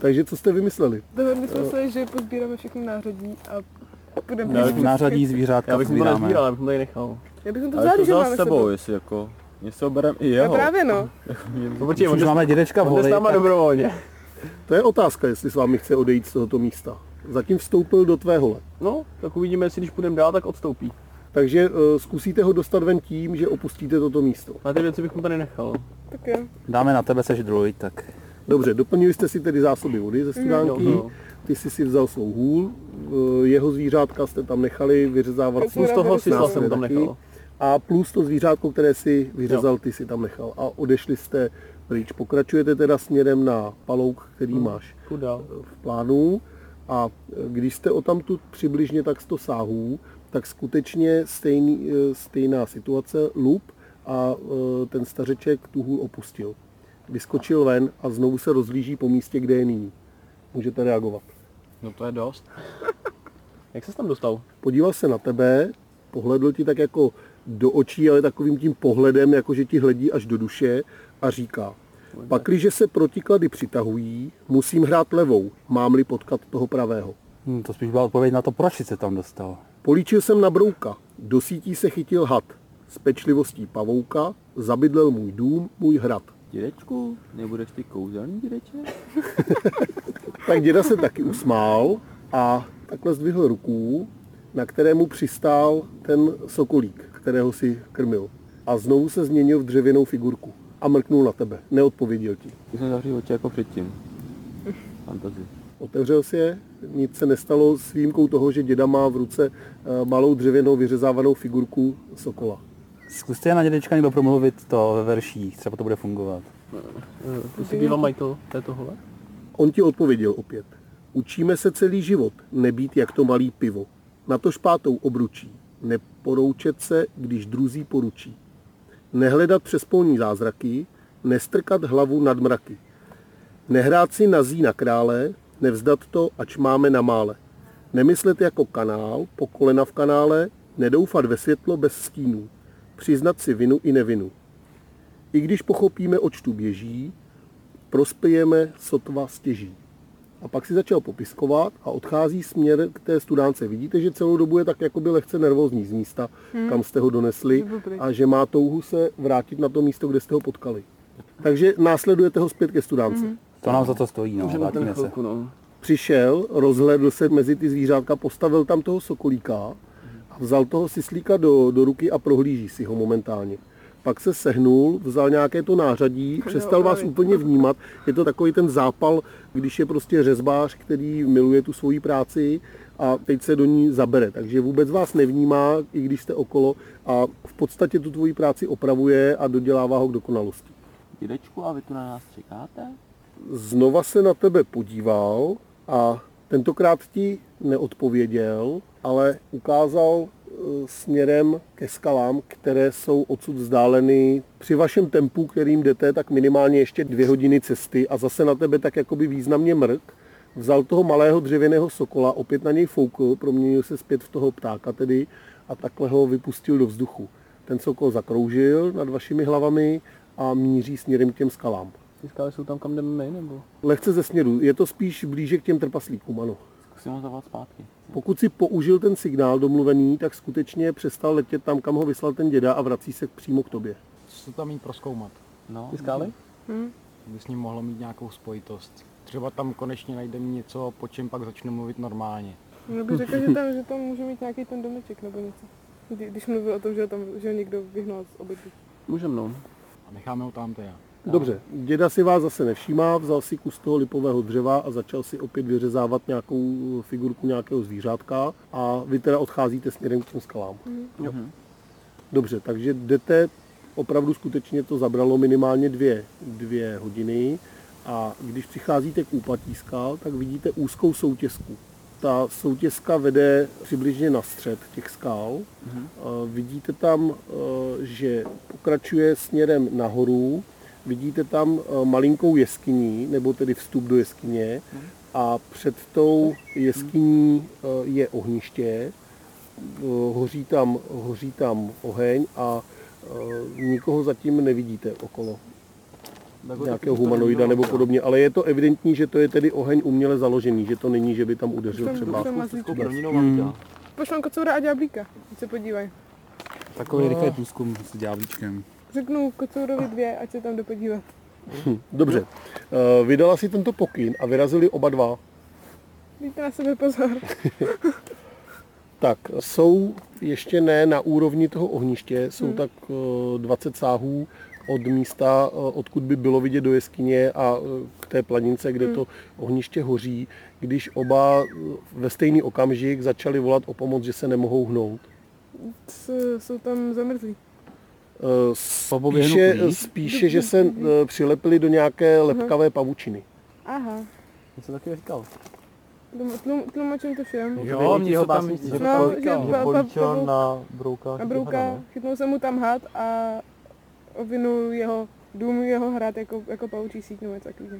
Takže co jste vymysleli? My jsme mysleli, že pozbíráme všechny nářadí a půjdeme. Nářadí zvířátka Já bych to sbíráme. nezbíral, já bych to tady nechal. Já bych to Ale vzal, to že vzal máme s sebou, jestli jako něco berem i No jeho. právě no. Počkej, Už máme dědečka v on jde s holi, náma tak dobrovolně. To je otázka, jestli s vámi chce odejít z tohoto místa. Zatím vstoupil do tvé hole. No, tak uvidíme, jestli když půjdeme dál, tak odstoupí. Takže zkusíte ho dostat ven tím, že opustíte toto místo. Na ty věci bych mu tady nechal. Tak jo. dáme na tebe, seš druid, tak Dobře, doplnili jste si tedy zásoby vody ze studánky, Jo. ty jsi si vzal svou hůl, jeho zvířátka jste tam nechali vyřezávat. Plus toho sisla následně jsem tam taky. nechal. A plus to zvířátko, které si vyřezal, ty si tam nechal. A odešli jste pryč. Pokračujete teda směrem na palouk, který máš Chudá. v plánu. A když jste odtamtud přibližně tak 100 sáhů, tak skutečně stejná situace, lup a ten stařeček tu hůl opustil. Vyskočil ven a znovu se rozlíží po místě, kde je nyní. Můžete reagovat. No to je dost. Jak ses tam dostal? Podíval se na tebe, pohledl ti tak jako do očí, ale takovým tím pohledem, jako že ti hledí až do duše a říká: pakliže se protiklady přitahují, musím hrát levou, mám-li potkat toho pravého. to spíš byla odpověď na to, proč jsi se tam dostal. Políčil jsem na brouka, do sítí se chytil had, s pečlivostí pavouka zabydlel můj dům, můj hrad. Dědečku, nebudeš ty kouzelný dědeče? Tak děda se taky usmál a takhle zdvihl ruku, na kterému přistál ten sokolík, kterého si krmil. A znovu se změnil v dřevěnou figurku a mrknul na tebe. Neodpověděl ti. Ty jsem zavřel oči jako předtím. Fantazii. Otevřel si je, nic se nestalo s výjimkou toho, že děda má v ruce malou dřevěnou vyřezávanou figurku sokola. Zkuste na dědečka někdo promluvit to ve verších, třeba to bude fungovat. Ty jsi býval majitel této hole? On ti odpověděl opět. Učíme se celý život nebýt jak to malý pivo. Na to špátou obručí. Neporoučet se, když druzí poručí. Nehledat přes polní zázraky, nestrkat hlavu nad mraky. Nehrát si nazí na krále, nevzdat to, ač máme na mále. Nemyslet jako kanál, po kolena v kanále, nedoufat ve světlo bez stínů. Přiznat si vinu i nevinu. I když pochopíme, oč tu běží, prospějeme sotva stěží. A pak si začal popiskovat a odchází směr k té studánce. Vidíte, že celou dobu je tak jakoby lehce nervózní z místa, kam jste ho donesli a že má touhu se vrátit na to místo, kde jste ho potkali. Takže následujete ho zpět ke studánce. To nám za to stojí, no, Můžeme ten vrátíme se. chvilku, no. Přišel, rozhlédl se mezi ty zvířátka, postavil tam toho sokolíka a vzal toho sislíka do ruky a prohlíží si ho momentálně. Pak se sehnul, vzal nějaké to nářadí, přestal vás úplně vnímat. Je to takový ten zápal, když je prostě řezbář, který miluje tu svoji práci a teď se do ní zabere. Takže vůbec vás nevnímá, i když jste okolo, a v podstatě tu tvoji práci opravuje a dodělává ho k dokonalosti. Dědečku, a vy tu na nás čekáte? Znova se na tebe podíval a tentokrát ti neodpověděl, ale ukázal směrem ke skalám, které jsou odsud vzdáleny při vašem tempu, kterým jdete, tak minimálně ještě 2 hodiny cesty a zase na tebe tak jakoby významně mrk. Vzal toho malého dřevěného sokola, opět na něj foukl, proměnil se zpět v toho ptáka tedy a takhle ho vypustil do vzduchu. Ten sokol zakroužil nad vašimi hlavami a míří směrem k těm skalám. Ty skály jsou tam, kam jdeme my, nebo? Lehce ze směru, je to spíš blíže k těm trpaslíkům, ano. Zkusím ho zavolat zpátky. Pokud si použil ten signál domluvený, tak skutečně přestal letět tam, kam ho vyslal ten děda a vrací se přímo k tobě. Co tam mít prozkoumat? No, Ty skály? By s ním mohlo mít nějakou spojitost. Třeba tam konečně najdeme něco, po čem pak začnu mluvit normálně. Já bych řekla, že tam může mít nějaký ten domeček nebo něco. Když mluvil o tom, že ho někdo vyhnal z obydlí. Můžem, no. A necháme ho tam teda. Dobře, děda si vás zase nevšímá, vzal si kus toho lipového dřeva a začal si opět vyřezávat nějakou figurku nějakého zvířátka a vy teda odcházíte směrem k těm skalám. Jo. Dobře, takže jdete, opravdu skutečně to zabralo minimálně 2 hodiny a když přicházíte k úpatí skal, tak vidíte úzkou soutěsku. Ta soutěska vede přibližně na střed těch skal. Vidíte tam, že pokračuje směrem nahoru. Vidíte tam malinkou jeskyní, nebo tedy vstup do jeskyně a před tou jeskyní je ohniště, hoří tam oheň a nikoho zatím nevidíte okolo. nějakého humanoida nebo podobně, ale je to evidentní, že to je tedy oheň uměle založený, že to není, že by tam udeřil třeba. Pošlem kocoura a ďáblíka, ať se podívají. Takový rychlý průzkum s ďáblíčkem. Řeknu kocourovi 2, ať se tam jde podívat. Dobře, vydala si tento pokyn a vyrazili oba dva. Dejte na sebe pozor. Tak, jsou ještě ne na úrovni toho ohniště, jsou tak 20 sáhů od místa, odkud by bylo vidět do jeskyně a k té planince, kde to ohniště hoří, když oba ve stejný okamžik začali volat o pomoc, že se nemohou hnout. Jsou tam zamrzlí. Spíše, že se přilepili do nějaké lepkavé pavučiny. Aha. To jsem taky říkal. Tlumočím to všem. Jo, mě ho tam políčil na broukách. A brouka, chytnul jsem mu tam had a ovinul jeho dům, jeho hrad jako pavučí síť nebo něco takového.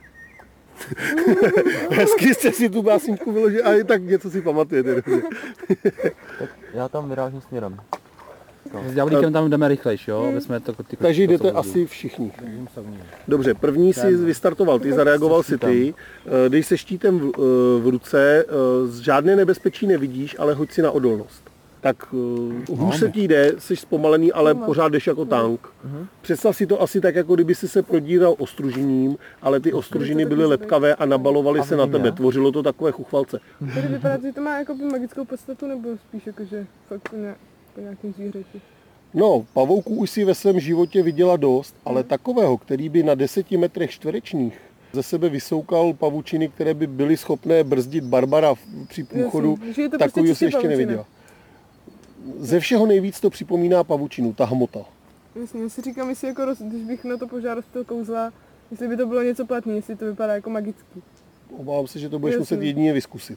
Hezky jste si tu básničku vyložili, ale tak něco si pamatujete. Tak já tam vyrážím směrem. S ďáblíkem tam jdeme rychlejš, jo? Aby jsme to, Takže jdete asi všichni. Dobře, první si vystartoval ty, zareagoval si ty. Dej se štítem v ruce, žádné nebezpečí nevidíš, ale hoď si na odolnost. Tak hůř se ti jde, jsi zpomalený, ale pořád jdeš jako tank. Představ si to asi tak, jako kdyby si se prodíral ostružením, ale ty ostružiny byly lepkavé a nabalovaly se na tebe. Tvořilo to takové chuchvalce. Tady vypadá, že to má jako magickou podstatu, nebo spíš jakože fakt po nějakým zvířeti? No, pavouků už si ve svém životě viděla dost, ale takového, který by na 10 metrech čtverečních ze sebe vysoukal pavučiny, které by byly schopné brzdit Barbara při průchodu, takový si ještě neviděla. Ze všeho nejvíc to připomíná pavučinu, ta hmota. Jasně, já si říkám, jestli jako když bych na to požádal z toho kouzla, jestli by to bylo něco platné, jestli to vypadá jako magický. Obávám se, že to budeš muset jedině vyzkusit.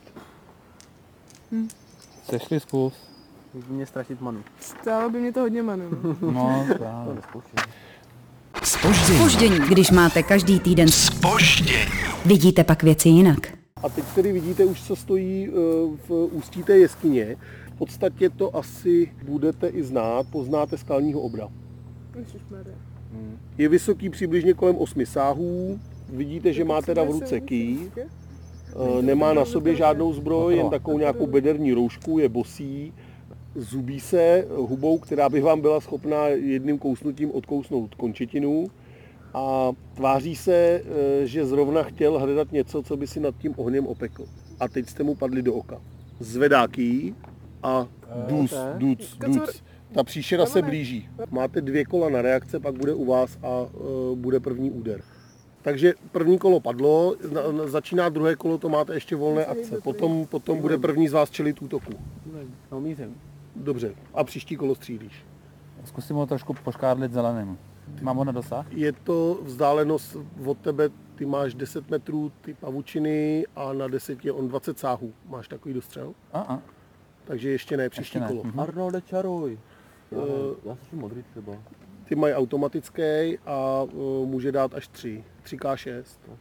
Sešli zkus. Můžu mě ztratit manu. Stálo by mě to hodně manu. No, právě. Zpoždění, když máte každý týden vidíte pak věci jinak. A teď tedy vidíte už, co stojí v ústí té jeskyně. V podstatě to asi budete i znát, poznáte skalního obra. Je vysoký přibližně kolem 8 sáhů, vidíte, že má teda v ruce kýj, nemá na sobě žádnou zbroj, jen takovou nějakou bederní roušku, je bosý, zubí se hubou, která by vám byla schopná jedním kousnutím odkousnout končetinu a tváří se, že zrovna chtěl hledat něco, co by si nad tím ohněm opekl. A teď jste mu padli do oka. Zvedá kýj a duc. Ta příšera se blíží. Máte 2 kola na reakce, pak bude u vás a bude první úder. Takže první kolo padlo, začíná druhé kolo, to máte ještě volné akce. Potom bude první z vás čelit útoku. No, mířím. Dobře, a příští kolo střílíš. Zkusím ho trošku poškádlit zeleným. Mám ho na dosah? Je to vzdálenost od tebe, ty máš 10 metrů ty pavučiny a na 10 je on 20 sáhů. Máš takový dostřel? Takže ještě ne, příští kolo. Arnolde, čaruj. Já jsem modrý třeba. Ty mají automatický a může dát až 3. 3K6.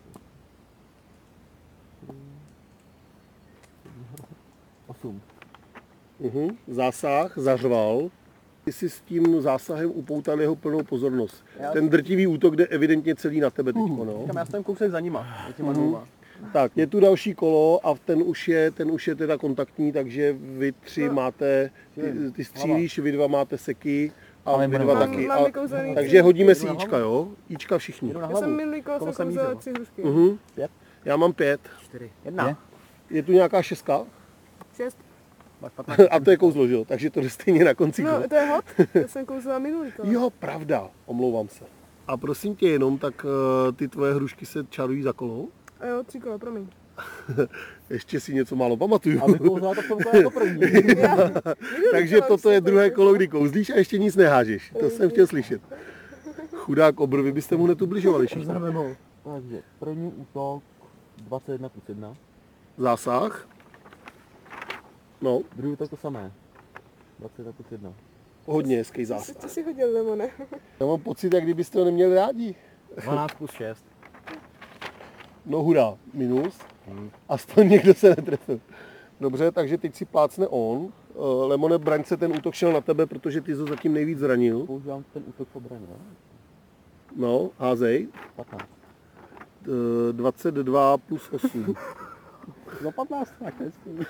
Zásah, zařval. Ty si s tím zásahem upoutal jeho plnou pozornost. Ten drtivý útok jde evidentně celý na tebe teďko, no. Já jsem kousek za nima, těma dvouma. Tak, je tu další kolo a ten už je teda kontaktní, takže vy 3 máte, ty střílíš, vy 2 máte seky a vy 2 taky. Takže hodíme si Ička, jo? Ička všichni. Já jsem minulý kolo jsem kouzela 3 hrušky. Já mám 5. 4. 1. Je tu nějaká 6? 6. A to je kouzlo, že jo? Takže to jde stejně na konci. No, to je hod. Já jsem kouzela minulý kolo. Jo, pravda. Omlouvám se. A prosím tě jenom, tak ty tvoje hrušky se čarují za kolo? A jo, 3 kola, promiň. Ještě si něco málo pamatuju. A vykouzla to v tom kole jako první. Takže toto je druhé kolo, kdy kouzlíš a ještě nic nehážeš. To jsem chtěl slyšet. Chudák obr, vy byste mu netubližovali všichni. Takže první útok 21+1. Zásah. No, Druhý útok to samé. 21+1. hodně hezký zásah. Co si hodil, Lemone? Já mám pocit, jak kdybyste ho neměli rádi. 12+6. No hurá, minus. Aspoň někdo se netrefil. Dobře, takže teď si plácne on. Lemone, braň se, ten útok šel na tebe, protože ty jsi ho zatím nejvíc zranil. Používám ten útok po braně. No, házej. 15. 22 plus 8. Za 15, tak hezký.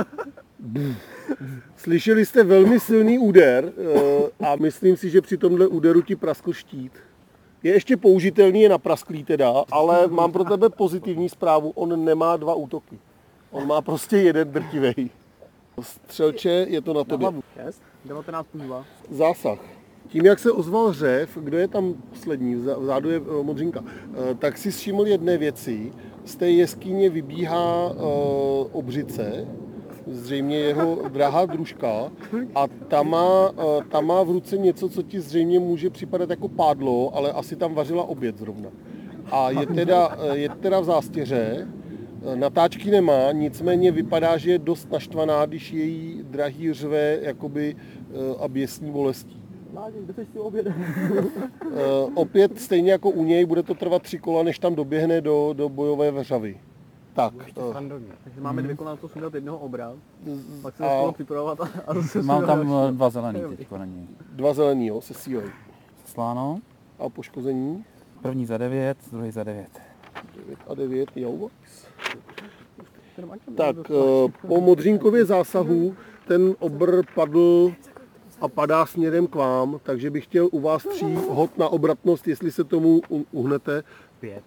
Slyšeli jste velmi silný úder a myslím si, že při tomhle úderu ti praskl štít. Je ještě použitelný, je naprasklý teda, ale mám pro tebe pozitivní zprávu, on nemá 2 útoky. On má prostě jeden drtivej. Střelče, je to na tobě. 19 plus 2. Zásah. Tím, jak se ozval řev, kdo je tam poslední, vzadu je Modřinka, tak si všiml jedné věci. Z té jeskyně vybíhá obřice, zřejmě jeho drahá družka, a ta má v ruce něco, co ti zřejmě může připadat jako pádlo, ale asi tam vařila oběd zrovna. A je teda v zástěře, natáčky nemá, nicméně vypadá, že je dost naštvaná, když její drahý řve jakoby a běsní bolestí. Kde jsi s tím obědem? Opět stejně jako u něj bude to trvat 3 kola, než tam doběhne do bojové vřavy. Tak. Takže máme 2 kola na to sundat jednoho obrat. Pak se A- spolu připravovat a zase Mám sundat tam další. 2 zelený teďko na něj. 2 zelený, jo, se sílej. Sláno, A poškození? první za 9, druhý za 9. 9 a 9, jo. Ten mančel Tak byl po Modřínkově zásahu ten obr padl a padá směrem k vám, takže bych chtěl u vás 3 hod na obratnost, jestli se tomu uhnete. 5.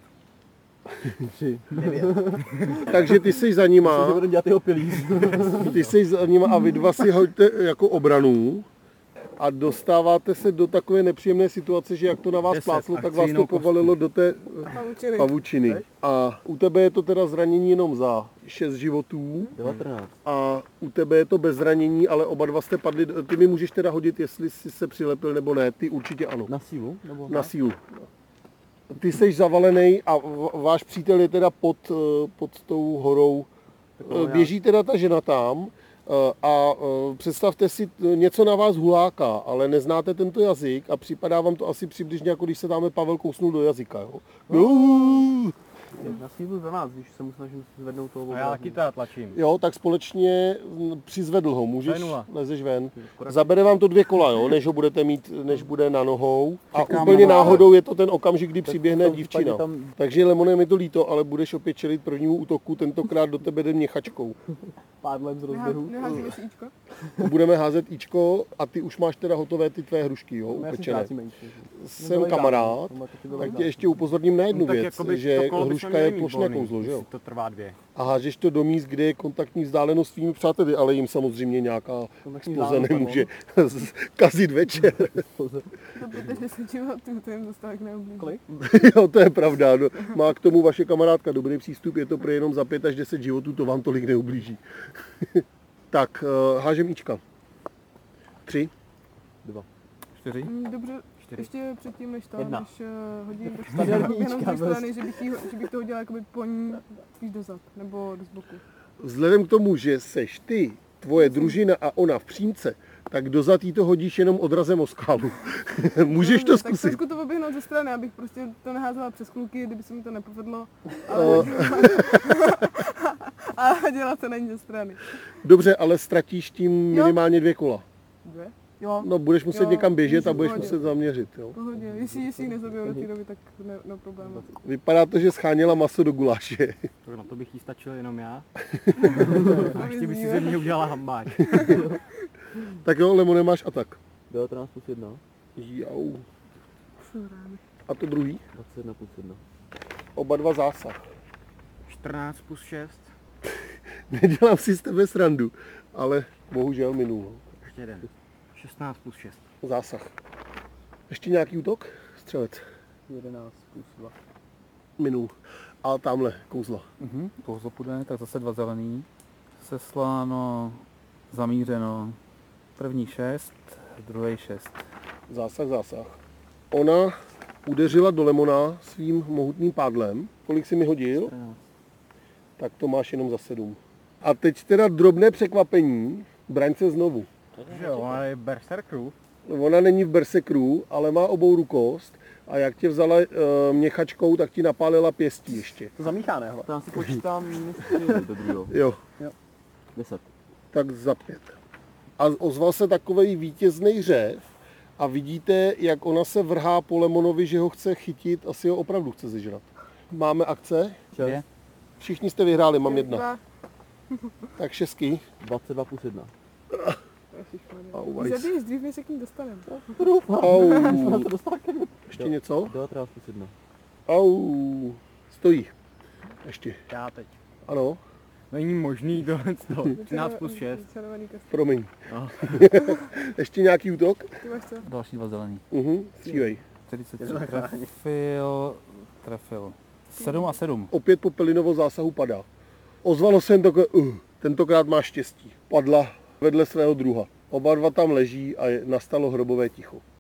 Takže ty jsi za nima, Budeme dělat jeho pilíř. ty jsi za nima a vy dva si hoďte jako obranu. A dostáváte se do takové nepříjemné situace, že jak to na vás 10 pláclo, tak akcí vás to jinou povalilo do té Pavučiny. pavučiny. A u tebe je to teda zranění jenom za 6 životů 19. a u tebe je to bez zranění, ale oba dva jste padli. Ty mi můžeš teda hodit, jestli jsi se přilepil nebo ne. Ty určitě ano. Na sílu? Nebo Na sílu. Ty jsi zavalený a váš přítel je teda pod tou horou. Běží teda ta žena tam a představte si, něco na vás huláká, ale neznáte tento jazyk a připadá vám to asi přibližně, jako když se dáme Pavel kousnul do jazyka. Jo? Na sílu 12, když se mu snažím zvednout toho A já taky teda tlačím. Jo, tak společně přizvedl ho, můžeš, To je 0. lezeš ven. Zabere vám to 2 kola, jo, než ho budete mít, než bude na nohou. A Čekám úplně na- náhodou je to ten okamžik, kdy přiběhne tom dívčina. případě tam- Takže Lemone, mi to líto, ale budeš opět čelit prvnímu útoku, tentokrát do tebe jde měchačkou. pádlem z rozběhu. Neházíme si íčko? Budeme házet íčko a ty už máš teda hotové ty tvé hrušky, jo, Já si upečené. ztrácím menší. Jsem kamarád, tak tě ještě upozorním na jednu věc, že hruška je plošné kouzlo, že jo? To trvá 2. A hážeš to do míst, kde je kontaktní vzdálenost s tvými přáteli, ale jim samozřejmě nějaká spoze nemůže kazit večer. To protože 10 životů, to jim zase tak neublíží. Kolik? Jo, to je pravda. No. Má k tomu vaše kamarádka dobrý přístup, je to pro jenom za 5 až 10 životů, to vám tolik neublíží. Tak, hážem íčka. 3. 2. 4. Dobře, ještě předtím, než to, 1. než hodím, tak Standardní jenom z íčka, té strany, že bych to hodila jakoby po ní spíš dozad, nebo do zboku. Vzhledem k tomu, že seš ty, tvoje družina a ona v přímce, tak dozad jí to hodíš jenom odrazem o skálu. Můžeš to Tak zkusit. trošku to oběhnout ze strany, abych prostě to neházela přes kluky, kdyby se mi to nepovedlo. A dělat to není ze strany. Dobře, ale ztratíš tím minimálně 2 kola. 2? Jo, No, budeš muset Jo, někam běžet a můžu, budeš pohodě. muset zaměřit. Jo. pohodě. Jestli jich nezabiju do té doby, tak no problém. Vypadá to, že scháněla maso do guláše. Tak na to bych jí stačil jenom já. To A ještě by si vyzní, ze mě udělala hambáč. Tak jo, Lemone, máš atak. 19 plus 1. Jau. A to druhý? 21 plus 1. Oba dva zásah. 14 plus 6. Nedělám si z tebe srandu, ale bohužel minul. Ještě jeden. 16 plus 6. Zásah. Ještě nějaký útok? Střelec. 11 plus 2. Minul. A tamhle kouzla. Kouzlo půjde, tak zase 2 zelený. Sesláno, zamířeno. První 6, druhý 6. Zásah. Ona udeřila do Lemona svým mohutným pádlem. Kolik si mi hodil? 14. Tak to máš jenom za 7. A teď teda drobné překvapení. Braň se znovu. Že jo, ona je berserkru. Ona není v bersekru, ale má obou rukost. A jak tě vzala měchačkou, tak ti napálila pěstí ještě. To zamíchané, hele. To já si počítám minus 3 do druhého. Jo, 10. tak za 5. A ozval se takovej vítězný řev A vidíte, jak ona se vrhá po Lemonovi, že ho chce chytit, asi ho opravdu chce zežrat. Máme akce, Dvě. všichni jste vyhráli, mám 1. Dva. Tak 6. 22 plus 1. Au, Když zabiješ dřív, než se k ní dostaneme. Au. Ještě něco? 19 plus 1. Au. Stojí. Ještě. Já teď. Ano, Není možný tohle. 13 plus 6. Červený kast. promiň. Ještě nějaký útok? Ty máš co? Další 2 zelený. Střílej. 43 trefil. 7 a 7. Opět po Pelinovo zásahu padá. Ozvalo se jen takové, tentokrát má štěstí. Padla vedle svého druha. Oba dva tam leží a nastalo hrobové ticho.